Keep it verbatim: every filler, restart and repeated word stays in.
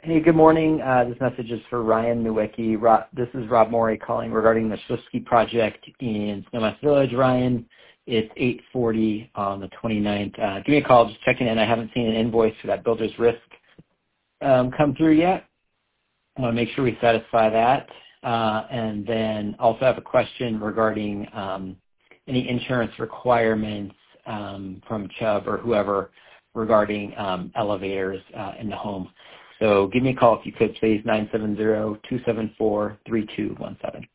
Hey, good morning. Uh, this message is for Ryan Nowicki. Rob, this is Rob Morey calling regarding the Schliffsky project in Snowmass Village. Ryan, it's eight forty on the twenty-ninth. Uh, give me a call, just checking in. I haven't seen an invoice for that builder's risk um, come through yet. I want to make sure we satisfy that. Uh, and then also have a question regarding um, any insurance requirements um, from Chubb or whoever regarding um, elevators uh, in the home. So give me a call if you could, please, nine seven zero, two seven four, three two one seven.